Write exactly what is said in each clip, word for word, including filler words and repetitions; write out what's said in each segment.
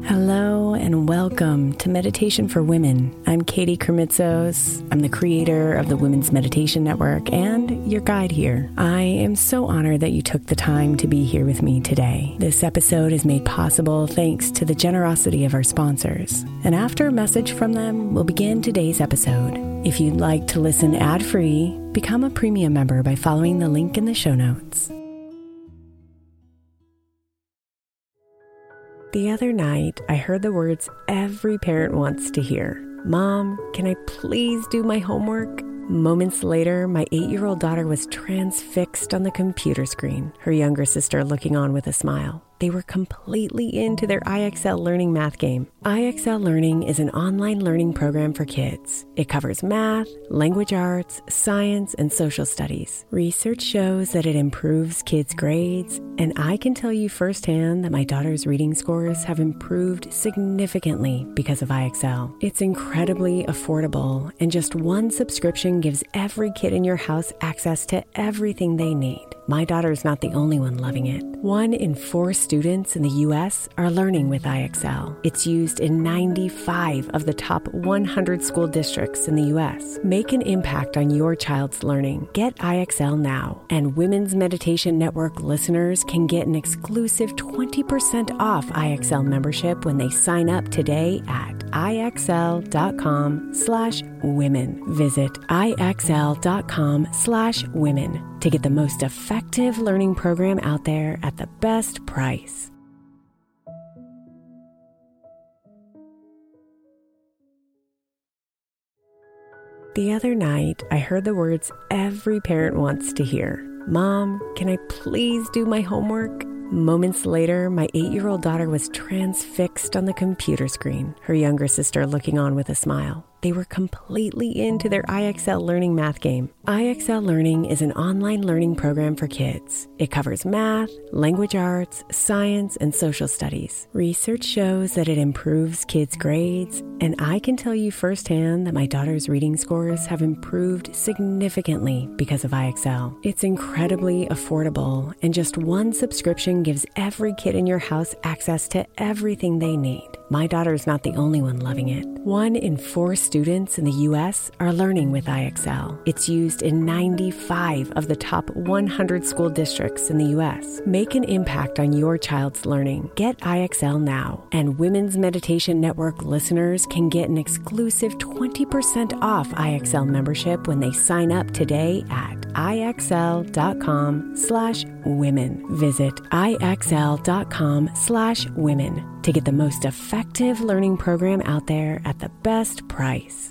Hello and welcome to Meditation for Women. I'm Katie Kermitzos. I'm the creator of the Women's Meditation Network and your guide here. I am so honored that you took the time to be here with me today. This episode is made possible thanks to the generosity of our sponsors. And after a message from them, we'll begin today's episode. If you'd like to listen ad-free, become a premium member by following the link in the show notes. The other night, I heard the words every parent wants to hear. Mom, can I please do my homework? Moments later, my eight-year-old daughter was transfixed on the computer screen, her younger sister looking on with a smile. They were completely into their I X L Learning math game. I X L Learning is an online learning program for kids. It covers math, language arts, science, and social studies. Research shows that it improves kids' grades, and I can tell you firsthand that my daughter's reading scores have improved significantly because of I X L. It's incredibly affordable, and just one subscription gives every kid in your house access to everything they need. My daughter's not the only one loving it. One in four students in the U S are learning with I X L. It's used in ninety-five of the top one hundred school districts in the U S. Make an impact on your child's learning. Get I X L now. And Women's Meditation Network listeners can get an exclusive twenty percent off I X L membership when they sign up today at ixl.com slash women. Visit ixl.com slash women to get the most effective learning program out there at the best price. The other night, I heard the words every parent wants to hear. Mom, can I please do my homework? Moments later, my eight-year-old daughter was transfixed on the computer screen, her younger sister looking on with a smile. They were completely into their I X L Learning math game. I X L Learning is an online learning program for kids. It covers math, language arts, science, and social studies. Research shows that it improves kids' grades, and I can tell you firsthand that my daughter's reading scores have improved significantly because of I X L. It's incredibly affordable, and just one subscription gives every kid in your house access to everything they need. My daughter's not the only one loving it. One in four students in the U S are learning with I X L. It's used in ninety-five of the top one hundred school districts in the U S. Make an impact on your child's learning. Get I X L now. And Women's Meditation Network listeners can get an exclusive twenty percent off I X L membership when they sign up today at ixl.com slash women. Visit ixl.com slash women to get the most effective learning program out there at the best price.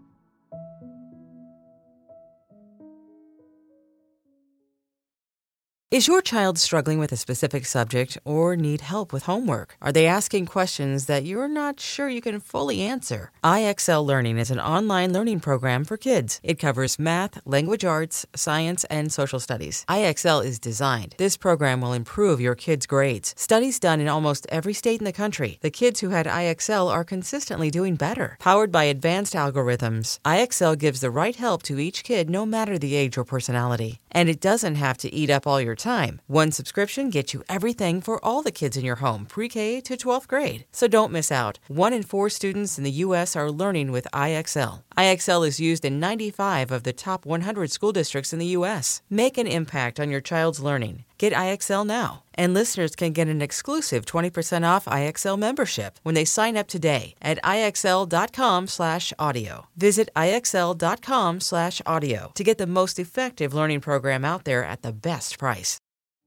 Is your child struggling with a specific subject or need help with homework? Are they asking questions that you're not sure you can fully answer? I X L Learning is an online learning program for kids. It covers math, language arts, science, and social studies. I X L is designed. This program will improve your kids' grades. Studies done in almost every state in the country. The kids who had I X L are consistently doing better. Powered by advanced algorithms, I X L gives the right help to each kid no matter the age or personality. And it doesn't have to eat up all your time. One subscription gets you everything for all the kids in your home, pre-K to twelfth grade. So don't miss out. One in four students in the U S are learning with I X L. I X L is used in ninety-five of the top one hundred school districts in the U S. Make an impact on your child's learning. Get I X L now. And listeners can get an exclusive twenty percent off I X L membership when they sign up today at ixl.com slash audio. Visit ixl.com slash audio to get the most effective learning program out there at the best price.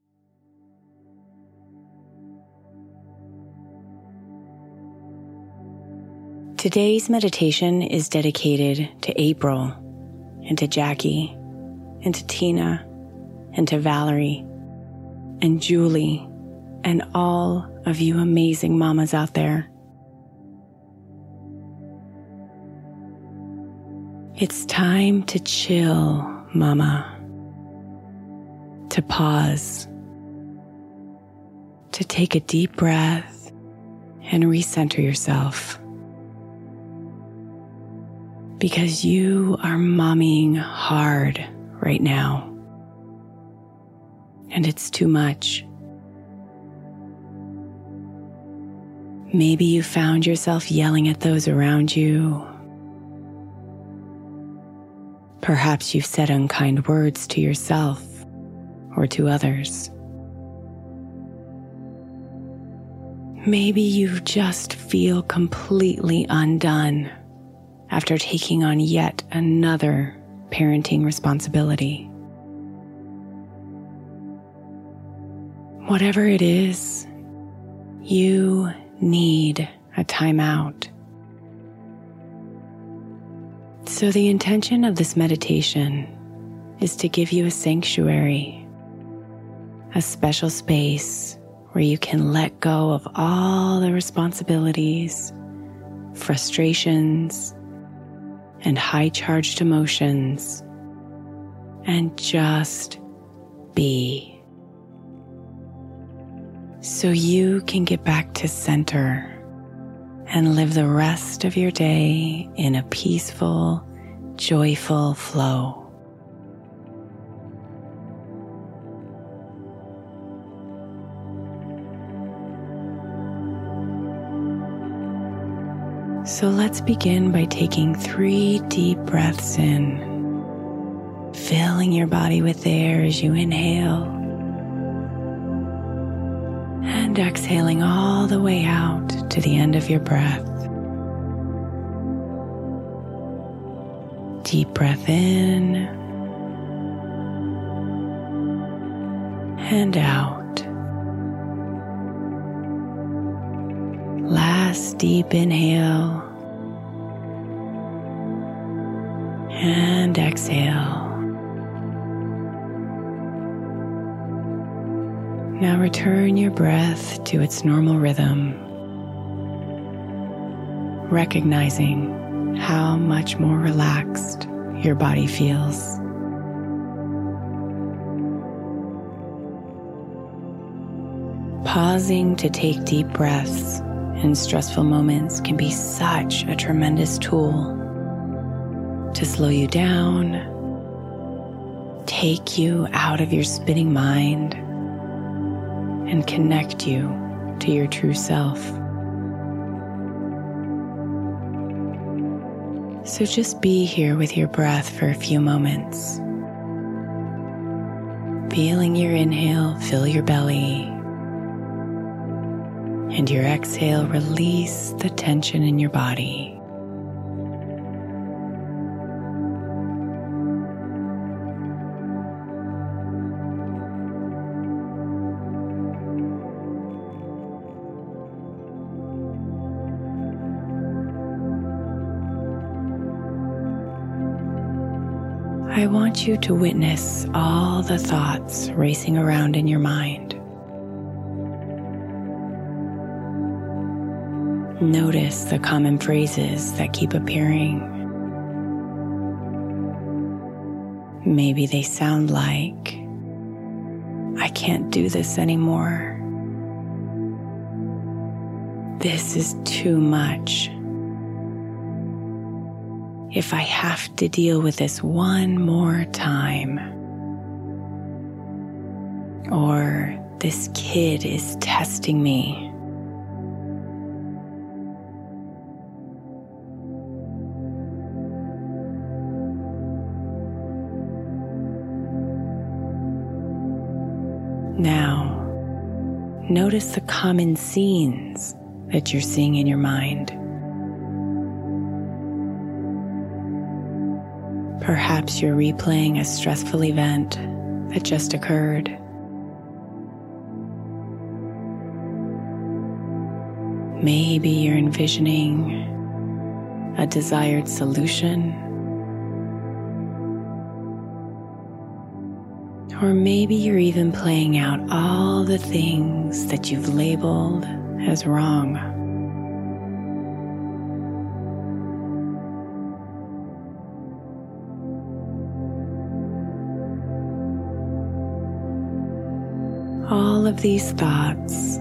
Today's meditation is dedicated to April, and to Jackie, and to Tina, and to Valerie, and Julie, and all of you amazing mamas out there. It's time to chill, mama. To pause. To take a deep breath and recenter yourself. Because you are mommying hard right now. And it's too much. Maybe you found yourself yelling at those around you. Perhaps you've said unkind words to yourself or to others. Maybe you just feel completely undone after taking on yet another parenting responsibility. Whatever it is, you need a timeout. So the intention of this meditation is to give you a sanctuary, a special space where you can let go of all the responsibilities, frustrations, and high-charged emotions, and just be. So you can get back to center and live the rest of your day in a peaceful, joyful flow. So let's begin by taking three deep breaths in, filling your body with air as you inhale, and exhaling all the way out to the end of your breath. Deep breath in and out. Last deep inhale and exhale. Now return your breath to its normal rhythm, recognizing how much more relaxed your body feels. Pausing to take deep breaths in stressful moments can be such a tremendous tool to slow you down, take you out of your spinning mind, and connect you to your true self. So just be here with your breath for a few moments, feeling your inhale fill your belly, and your exhale release the tension in your body. I want you to witness all the thoughts racing around in your mind. Notice the common phrases that keep appearing. Maybe they sound like, "I can't do this anymore. This is too much. If I have to deal with this one more time." Or, "This kid is testing me." Now, notice the common scenes that you're seeing in your mind. Perhaps you're replaying a stressful event that just occurred. Maybe you're envisioning a desired solution. Or maybe you're even playing out all the things that you've labeled as wrong. All of these thoughts,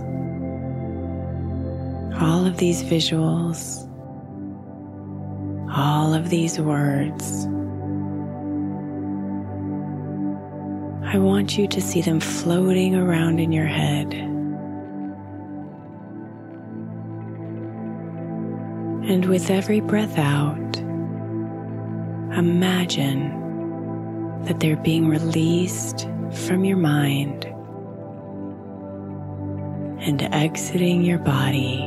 all of these visuals, all of these words, I want you to see them floating around in your head, And with every breath out, imagine that they're being released from your mind and exiting your body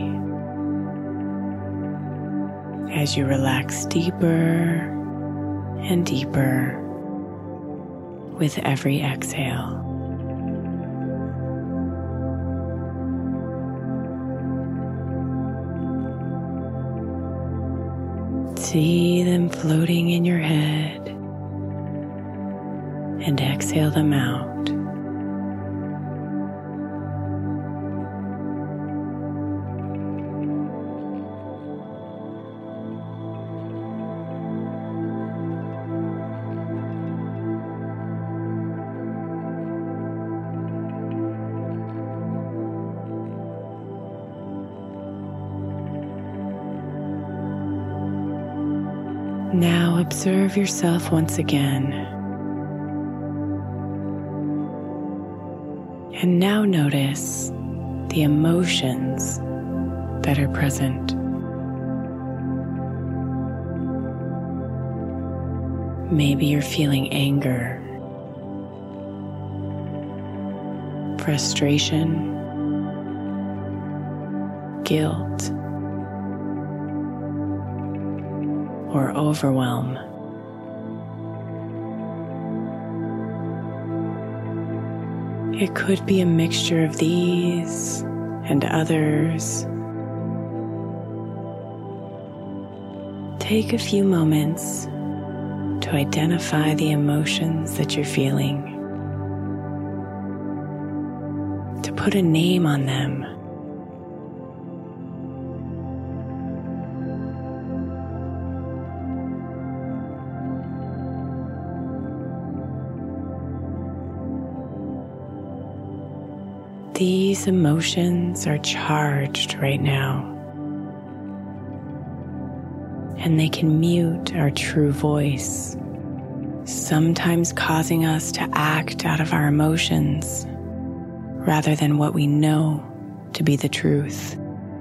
as you relax deeper and deeper with every exhale. See them floating in your head and exhale them out. Now observe yourself once again. And now notice the emotions that are present. Maybe you're feeling anger, frustration, guilt, or overwhelm. It could be a mixture of these and others. Take a few moments to identify the emotions that you're feeling, to put a name on them. These emotions are charged right now, and they can mute our true voice, sometimes causing us to act out of our emotions rather than what we know to be the truth.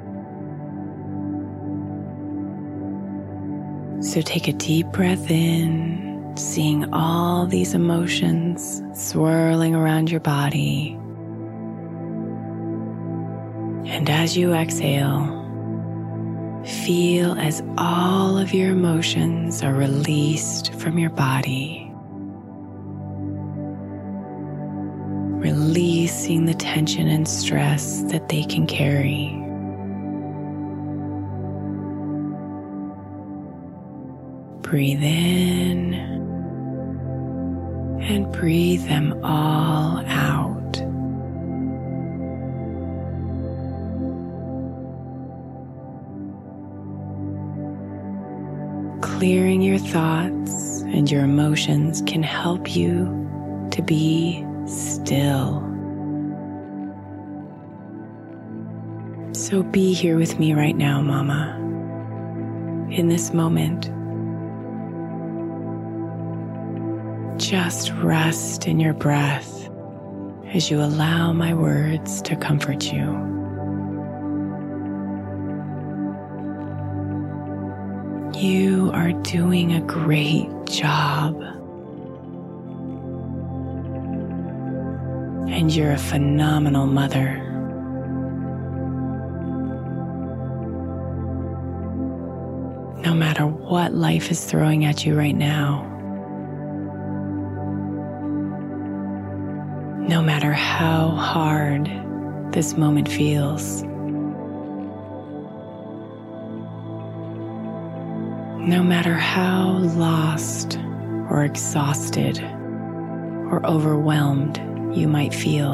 So take a deep breath in, seeing all these emotions swirling around your body. And as you exhale, feel as all of your emotions are released from your body, releasing the tension and stress that they can carry. Breathe in and breathe them all out. Clearing your thoughts and your emotions can help you to be still. So be here with me right now, Mama, in this moment. Just rest in your breath as you allow my words to comfort you. You are doing a great job. And you're a phenomenal mother. No matter what life is throwing at you right now, no matter how hard this moment feels, no matter how lost or exhausted or overwhelmed you might feel,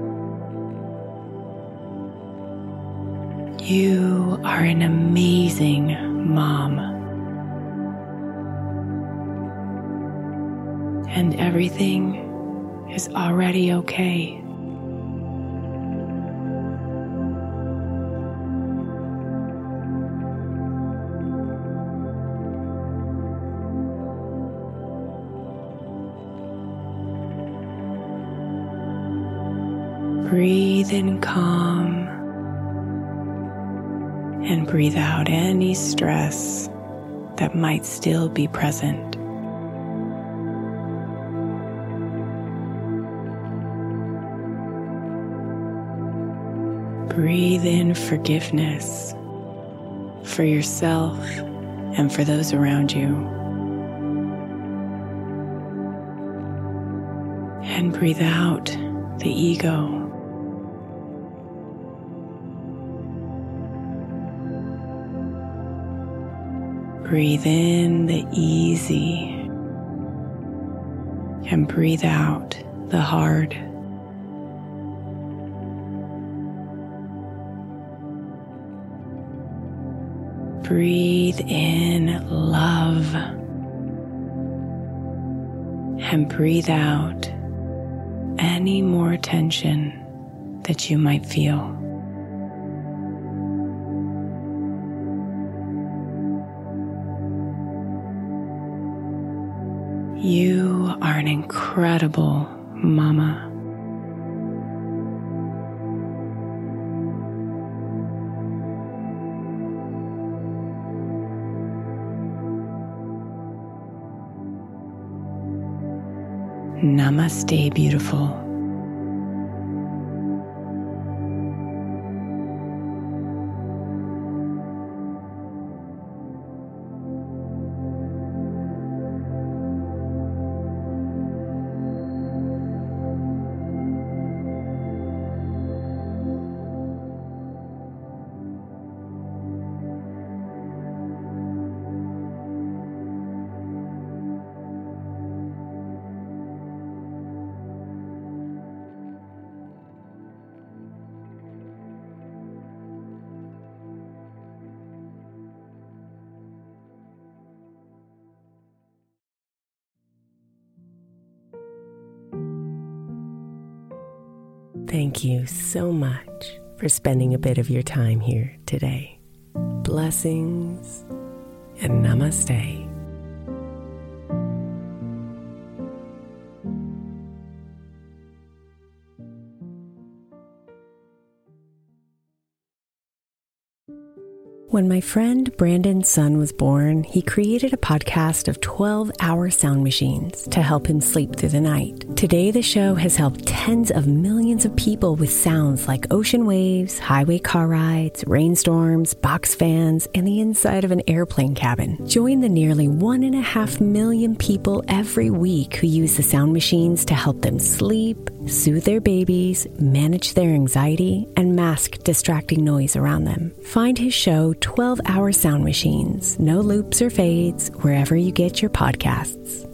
you are an amazing mom. And everything is already okay. Breathe in calm And breathe out any stress that might still be present. Breathe in forgiveness for yourself and for those around you. And breathe out the ego. Breathe in the easy and breathe out the hard. Breathe in love and breathe out any more tension that you might feel. You are an incredible mama. Namaste, beautiful. Thank you so much for spending a bit of your time here today. Blessings and namaste. When my friend Brandon's son was born, he created a podcast of twelve-hour sound machines to help him sleep through the night. Today, the show has helped tens of millions of people with sounds like ocean waves, highway car rides, rainstorms, box fans, and the inside of an airplane cabin. Join the nearly one and a half million people every week who use the sound machines to help them sleep, soothe their babies, manage their anxiety, and mask distracting noise around them. Find his show, twelve-hour Sound Machines, no loops or fades, wherever you get your podcasts.